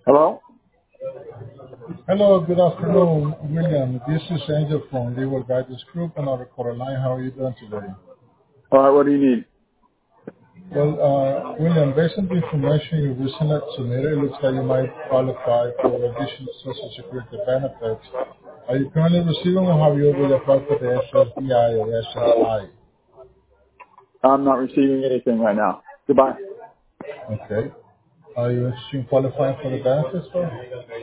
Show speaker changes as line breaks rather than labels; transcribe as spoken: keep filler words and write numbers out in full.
Hello?
Hello, good afternoon, William. This is Angel from Legal Guidance Group on our recorder line. How are you doing today?
All right, what do you need?
Well, uh, William, based on the information you recently submitted, it looks like you might qualify for additional Social Security benefits. Are you currently receiving or have you already applied for the S S D I or S S I?
I'm not receiving anything right now. Goodbye.
Okay. Are you interested in qualifying for the benefits, though?